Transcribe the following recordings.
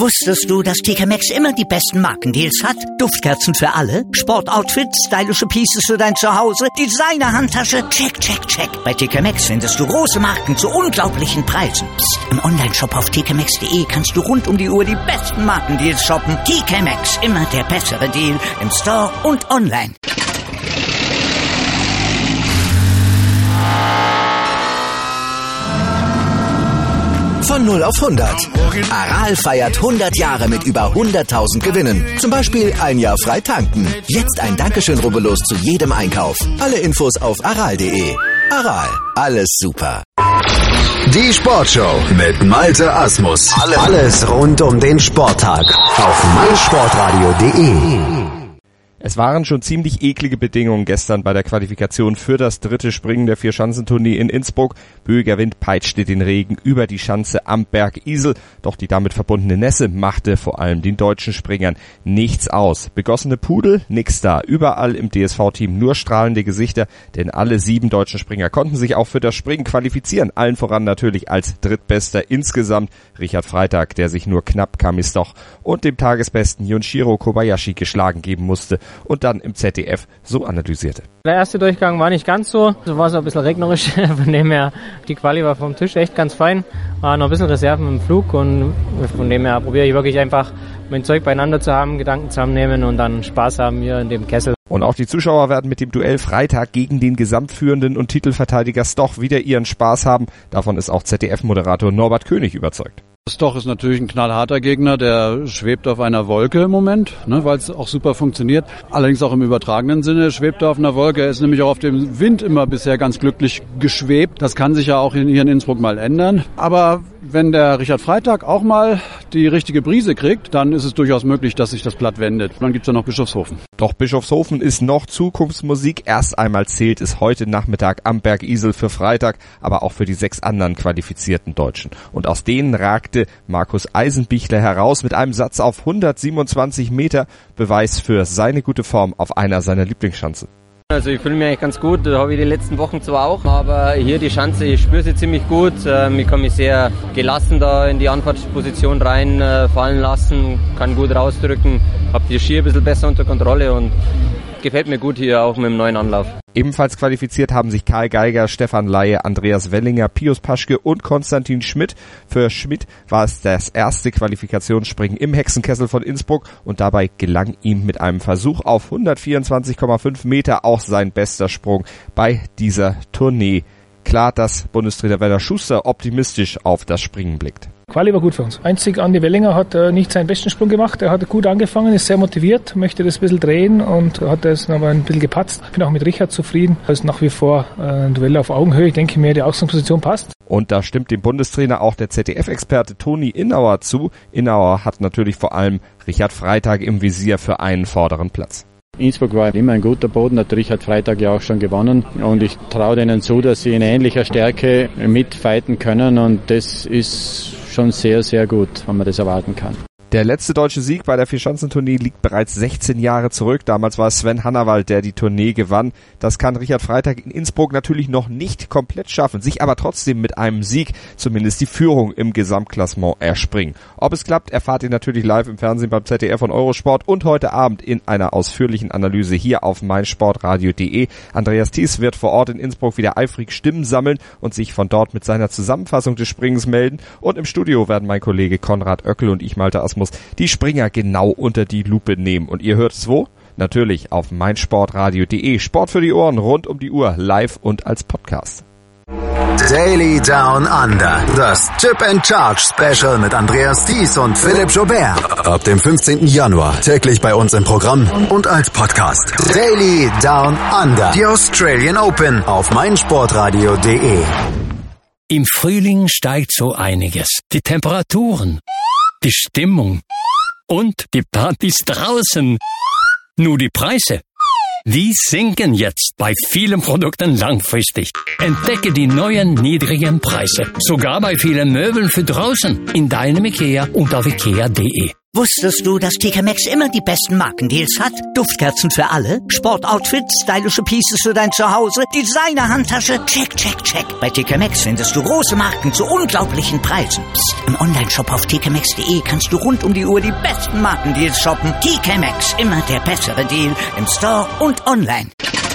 Wusstest du, dass TK Maxx immer die besten Markendeals hat? Duftkerzen für alle, Sportoutfits, stylische Pieces für dein Zuhause, Designer-Handtasche, check, check, check. Bei TK Maxx findest du große Marken zu unglaublichen Preisen. Psst. Im Onlineshop auf tkmaxx.de kannst du rund um die Uhr die besten Markendeals shoppen. TK Maxx, immer der bessere Deal im Store und online. Von 0 auf 100. Aral feiert 100 Jahre mit über 100.000 Gewinnen. Zum Beispiel ein Jahr frei tanken. Jetzt ein Dankeschön, rubbellos zu jedem Einkauf. Alle Infos auf aral.de. Aral, alles super. Die Sportshow mit Malte Asmus. Alles rund um den Sporttag auf meinsportradio.de. Es waren schon ziemlich eklige Bedingungen gestern bei der Qualifikation für das dritte Springen der Vierschanzentournee in Innsbruck. Böiger Wind peitschte den Regen über die Schanze am Berg Isel. Doch die damit verbundene Nässe machte vor allem den deutschen Springern nichts aus. Begossene Pudel, nix da. Überall im DSV-Team nur strahlende Gesichter, denn alle 7 deutschen Springer konnten sich auch für das Springen qualifizieren. Allen voran natürlich als Drittbester insgesamt Richard Freitag, der sich nur knapp Kamistoch und dem Tagesbesten Junshiro Kobayashi geschlagen geben musste und dann im ZDF so analysierte. Der erste Durchgang war nicht ganz so war so ein bisschen regnerisch, von dem her, die Quali war vom Tisch echt ganz fein, war noch ein bisschen Reserven im Flug und von dem her probiere ich wirklich einfach mein Zeug beieinander zu haben, Gedanken zusammennehmen und dann Spaß haben hier in dem Kessel. Und auch die Zuschauer werden mit dem Duell Freitag gegen den Gesamtführenden und Titelverteidiger Stoch wieder ihren Spaß haben. Davon ist auch ZDF-Moderator Norbert König überzeugt. Stoch ist natürlich ein knallharter Gegner, der schwebt auf einer Wolke im Moment, weil es auch super funktioniert. Allerdings auch im übertragenen Sinne schwebt er auf einer Wolke. Er ist nämlich auch auf dem Wind immer bisher ganz glücklich geschwebt. Das kann sich ja auch hier in Innsbruck mal ändern. Aber wenn der Richard Freitag auch mal die richtige Brise kriegt, dann ist es durchaus möglich, dass sich das Blatt wendet. Dann gibt's ja noch Bischofshofen. Doch Bischofshofen ist noch Zukunftsmusik. Erst einmal zählt es heute Nachmittag am Berg Isel für Freitag, aber auch für die 6 anderen qualifizierten Deutschen. Und aus denen ragte Markus Eisenbichler heraus mit einem Satz auf 127 Meter, Beweis für seine gute Form auf einer seiner Lieblingsschanzen. Also ich fühle mich eigentlich ganz gut, das habe ich die letzten Wochen zwar auch, aber hier die Schanze, ich spüre sie ziemlich gut. Ich kann mich sehr gelassen da in die Anfahrtsposition reinfallen lassen, kann gut rausdrücken, habe die Skier ein bisschen besser unter Kontrolle und gefällt mir gut hier auch mit dem neuen Anlauf. Ebenfalls qualifiziert haben sich Karl Geiger, Stefan Laie, Andreas Wellinger, Pius Paschke und Konstantin Schmidt. Für Schmidt war es das erste Qualifikationsspringen im Hexenkessel von Innsbruck und dabei gelang ihm mit einem Versuch auf 124,5 Meter auch sein bester Sprung bei dieser Tournee. Klar, dass Bundestrainer Werner Schuster optimistisch auf das Springen blickt. Quali war gut für uns. Einzig Andi Wellinger hat nicht seinen besten Sprung gemacht. Er hat gut angefangen, ist sehr motiviert, möchte das ein bisschen drehen und hat das aber ein bisschen gepatzt. Ich bin auch mit Richard zufrieden. Das ist nach wie vor ein Duell auf Augenhöhe. Ich denke mir, die Ausgangsposition passt. Und da stimmt dem Bundestrainer auch der ZDF-Experte Toni Innauer zu. Innauer hat natürlich vor allem Richard Freitag im Visier für einen vorderen Platz. Innsbruck war immer ein guter Boden, natürlich hat Freitag ja auch schon gewonnen und ich traue denen zu, dass sie in ähnlicher Stärke mitfighten können und das ist schon sehr, sehr gut, wenn man das erwarten kann. Der letzte deutsche Sieg bei der Vierschanzentournee liegt bereits 16 Jahre zurück. Damals war es Sven Hannawald, der die Tournee gewann. Das kann Richard Freitag in Innsbruck natürlich noch nicht komplett schaffen, sich aber trotzdem mit einem Sieg zumindest die Führung im Gesamtklassement erspringen. Ob es klappt, erfahrt ihr natürlich live im Fernsehen beim ZDF und Eurosport und heute Abend in einer ausführlichen Analyse hier auf meinsportradio.de. Andreas Thies wird vor Ort in Innsbruck wieder eifrig Stimmen sammeln und sich von dort mit seiner Zusammenfassung des Springens melden. Und im Studio werden mein Kollege Konrad Oeckel und ich, Malte Asmus, die Springer genau unter die Lupe nehmen. Und ihr hört es wo? Natürlich auf meinsportradio.de. Sport für die Ohren, rund um die Uhr, live und als Podcast. Daily Down Under. Das Chip and Charge Special mit Andreas Thies und Philipp Joubert. Ab dem 15. Januar täglich bei uns im Programm und als Podcast. Daily Down Under. Die Australian Open auf meinsportradio.de. Im Frühling steigt so einiges. Die Temperaturen, die Stimmung und die Partys draußen. Nur die Preise, die sinken jetzt bei vielen Produkten langfristig. Entdecke die neuen niedrigen Preise. Sogar bei vielen Möbeln für draußen in deinem IKEA und auf IKEA.de. Wusstest du, dass TK Maxx immer die besten Markendeals hat? Duftkerzen für alle, Sportoutfits, stylische Pieces für dein Zuhause, Designer-Handtasche, check, check, check. Bei TK Maxx findest du große Marken zu unglaublichen Preisen. Psst. Im Onlineshop auf tkmaxx.de kannst du rund um die Uhr die besten Markendeals shoppen. TK Maxx, immer der bessere Deal im Store und online.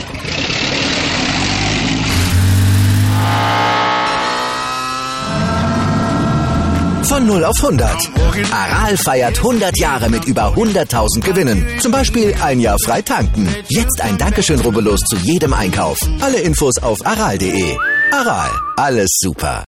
Von 0 auf 100. Aral feiert 100 Jahre mit über 100.000 Gewinnen. Zum Beispiel ein Jahr frei tanken. Jetzt ein Dankeschön, rubbellos zu jedem Einkauf. Alle Infos auf aral.de. Aral, alles super.